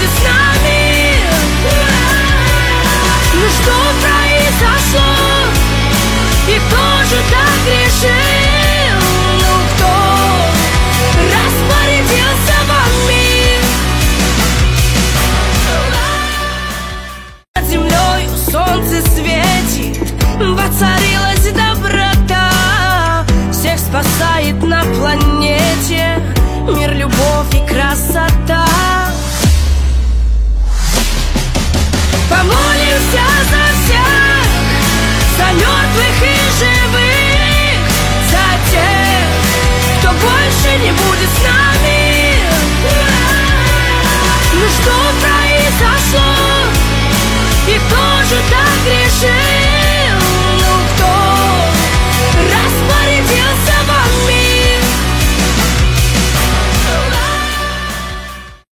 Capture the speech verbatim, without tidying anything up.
будете с нами. Ну что произошло? И кто же так решил? Ну кто распорядился вами? Над землей солнце светит, воцарилась доброта, всех спасает на планете мир, любовь.